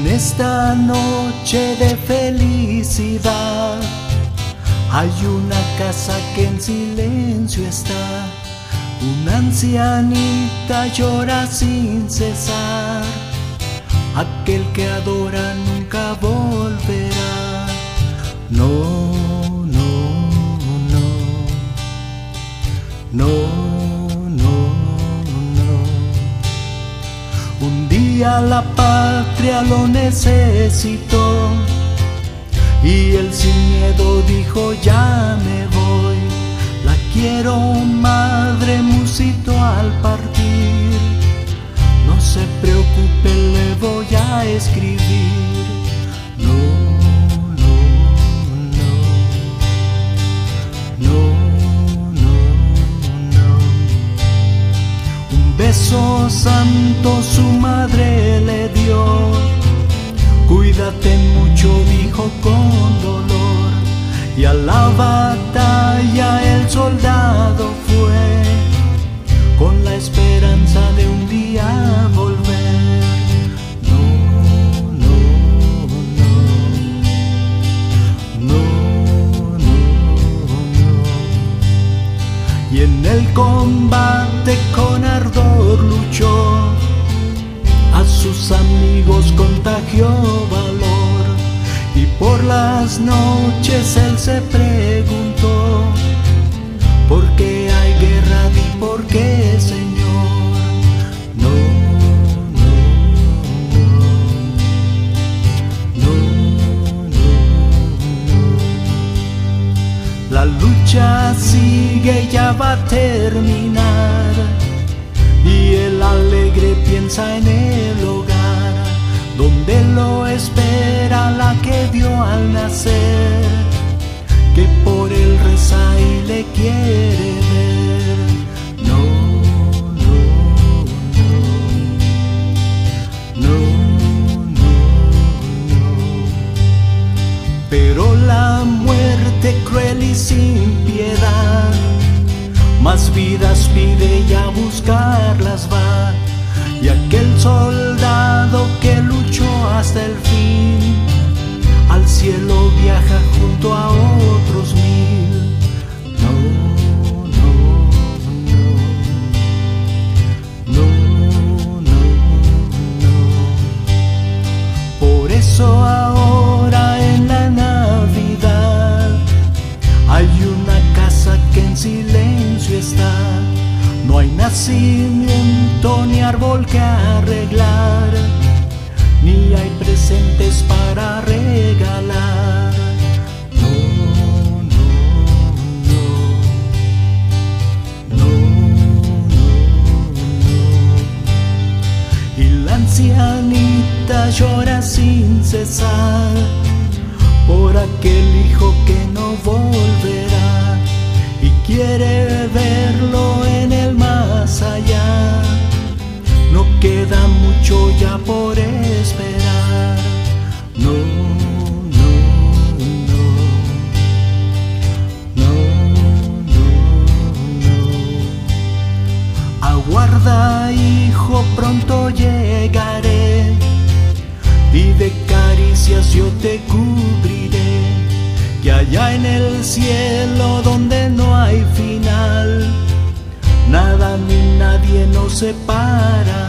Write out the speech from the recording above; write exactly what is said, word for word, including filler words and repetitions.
esta noche de felicidad hay una casa que en silencio está. Una ancianita llora sin cesar. Aquel que adora nunca volverá. No, no, no. No, no, no. Un día la patria lo necesitó y él sin miedo dijo: ya me voy. La quiero, madre, musito, al partir. No se preocupe, le voy a escribir. No, no, no. No, no, no. Un beso santo su madre le dio. Cuídate mucho, dijo con dolor. Y a la batalla el soldado fue, con la esperanza de un día volver. No, no, no. No, no, no. Y en el combate con ardor luchó. A sus amigos contagió valor. Y por las noches él se preguntó: ¿por qué hay guerra? Di por qué, Señor. No, no, no. No, no, no. La lucha sigue, ya va a terminar. Y el alegre piensa en el hogar, donde lo espera la que vio al nacer, que por él reza y le quiere ver. No, no, no. No, no, no. Pero la muerte cruel y sin piedad más vidas pide y a buscarlas va. Y aquel soldado que luchó hasta el fin, al cielo viaja junto a otros mil. No, no, no. No, no, no. Por eso ahora en la Navidad hay una casa que en silencio está. No hay nacimiento ni árbol que arreglar, ni hay presentes para regalar. No, no, no. No, no, no. Y la ancianita llora sin cesar por aquel hijo que no volverá. Y quiere verlo en el más allá. No queda mucho ya por esperar. No, no, no. No, no, no. Aguarda, hijo, pronto llegaré, y de caricias yo te cubriré. Que allá en el cielo donde no hay final, nada ni nadie nos separa.